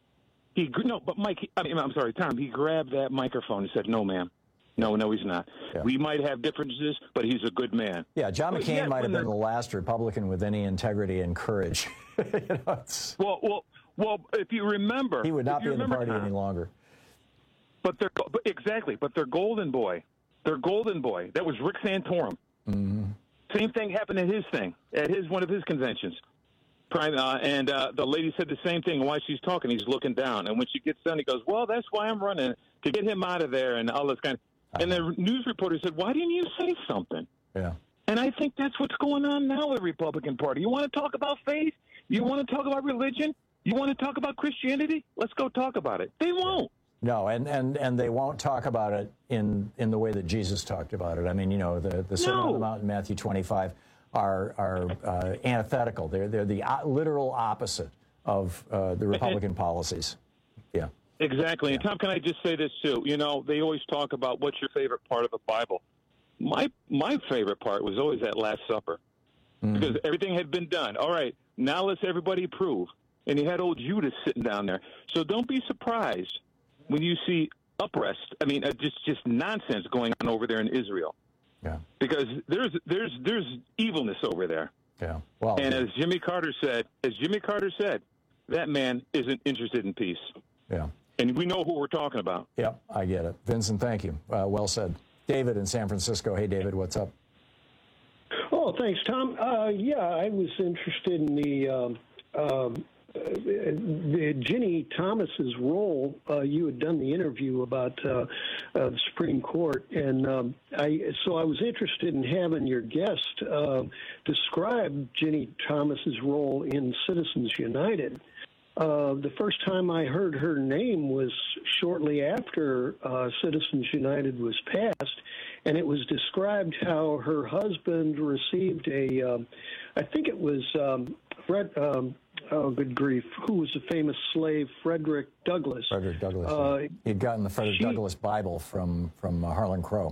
Tom, he grabbed that microphone and said, "No, ma'am. No, he's not. Yeah. We might have differences, but he's a good man." Yeah, John McCain might have been the last Republican with any integrity and courage. Well, if you remember, he would not be in the party any longer. But their golden boy, that was Rick Santorum. Mm-hmm. Same thing happened at one of his conventions. And the lady said the same thing. And while she's talking, he's looking down. And when she gets done, he goes, "Well, that's why I'm running, to get him out of there," and all this kind of. And the news reporter said, "Why didn't you say something?" Yeah. And I think that's what's going on now with the Republican Party. You want to talk about faith? You want to talk about religion? You want to talk about Christianity? Let's go talk about it. They won't. No, and they won't talk about it in the way that Jesus talked about it. I mean, the Sermon on the Mount in Matthew 25 are antithetical. They're the literal opposite of the Republican policies. Yeah. Exactly. And Tom, can I just say this too? They always talk about what's your favorite part of the Bible. My favorite part was always that Last Supper, because everything had been done. All right, now let's everybody prove. And you had old Judas sitting down there. So don't be surprised when you see just nonsense going on over there in Israel. Yeah. Because there's evilness over there. Yeah. Well, and as Jimmy Carter said, that man isn't interested in peace. Yeah. And we know who we're talking about. Yeah, I get it. Vincent, thank you. Well said. David in San Francisco. Hey, David, what's up? Oh, thanks, Tom. I was interested in the Ginny Thomas's role. You had done the interview about the Supreme Court, and so I was interested in having your guest describe Ginny Thomas's role in Citizens United. The first time I heard her name was shortly after Citizens United was passed, and it was described how her husband received I think it was Fred. Oh, good grief! Who was a famous slave? Frederick Douglass. Frederick Douglass. He'd gotten the Frederick Douglass Bible from Harlan Crow.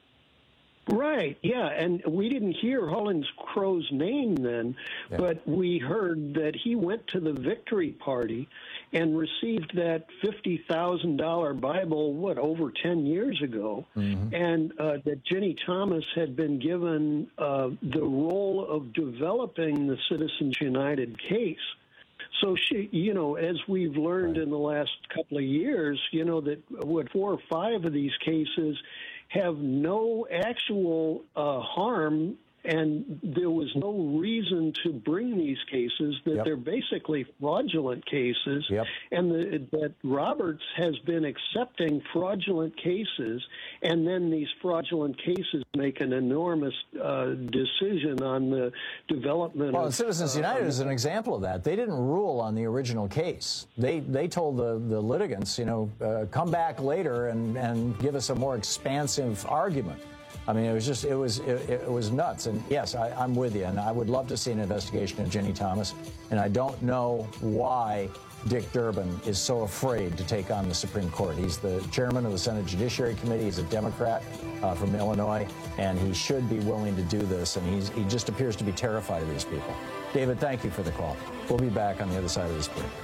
Right, yeah, and we didn't hear Harlan Crow's name then, but we heard that he went to the Victory Party and received that $50,000 Bible, over 10 years ago, and that Ginny Thomas had been given the role of developing the Citizens United case. So she, as we've learned in the last couple of years, that 4 or 5 of these cases have no actual harm, and there was no reason to bring these cases, that they're basically fraudulent cases, and that Roberts has been accepting fraudulent cases, and then these fraudulent cases make an enormous decision on the development of... Citizens United is an example of that. They didn't rule on the original case. They told the litigants, come back later and give us a more expansive argument. I mean, it was nuts. And yes, I'm with you. And I would love to see an investigation of Ginny Thomas. And I don't know why Dick Durbin is so afraid to take on the Supreme Court. He's the chairman of the Senate Judiciary Committee. He's a Democrat from Illinois, and he should be willing to do this. And he just appears to be terrified of these people. David, thank you for the call. We'll be back on the other side of this break.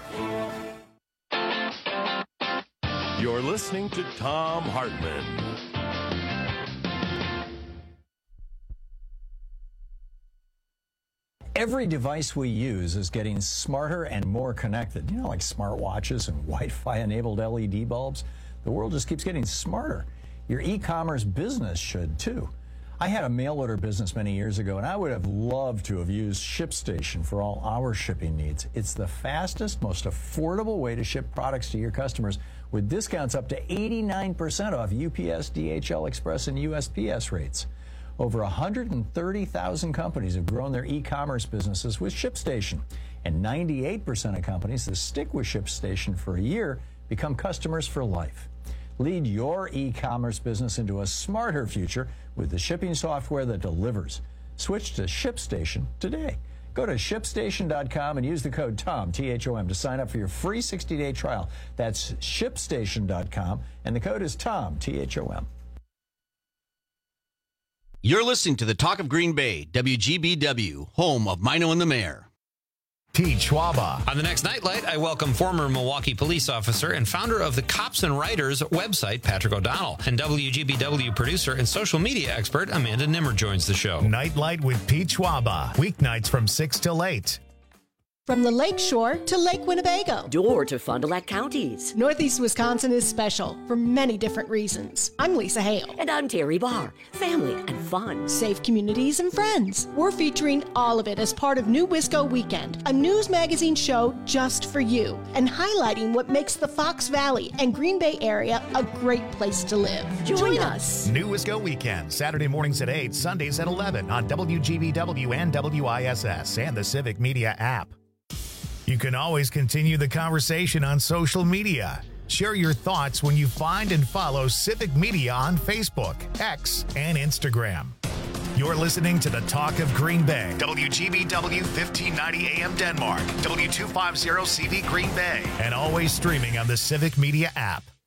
You're listening to Thom Hartmann. Every device we use is getting smarter and more connected. Like smartwatches and Wi-Fi enabled LED bulbs. The world just keeps getting smarter. Your e-commerce business should too. I had a mail order business many years ago, and I would have loved to have used ShipStation for all our shipping needs. It's the fastest, most affordable way to ship products to your customers, with discounts up to 89% off UPS, DHL Express, and USPS rates. Over 130,000 companies have grown their e-commerce businesses with ShipStation, and 98% of companies that stick with ShipStation for a year become customers for life. Lead your e-commerce business into a smarter future with the shipping software that delivers. Switch to ShipStation today. Go to ShipStation.com and use the code TOM, T-H-O-M, to sign up for your free 60-day trial. That's ShipStation.com, and the code is TOM, T-H-O-M. You're listening to the Talk of Green Bay, WGBW, home of Mino and the Mayor. Pete Schwaba. On the next Nightlight, I welcome former Milwaukee police officer and founder of the Cops and Writers website, Patrick O'Donnell. And WGBW producer and social media expert, Amanda Nimmer, joins the show. Nightlight with Pete Schwaba. Weeknights from 6 till 8. From the Lake Shore to Lake Winnebago. Door to Fond du Lac counties. Northeast Wisconsin is special for many different reasons. I'm Lisa Hale. And I'm Terry Barr. Family and fun. Safe communities and friends. We're featuring all of it as part of New Wisco Weekend, a news magazine show just for you, and highlighting what makes the Fox Valley and Green Bay area a great place to live. Join us. New Wisco Weekend, Saturday mornings at 8, Sundays at 11 on WGBW and WISS and the Civic Media app. You can always continue the conversation on social media. Share your thoughts when you find and follow Civic Media on Facebook, X, and Instagram. You're listening to the Talk of Green Bay, WGBW 1590 AM Denmark, W250 CV Green Bay, and always streaming on the Civic Media app.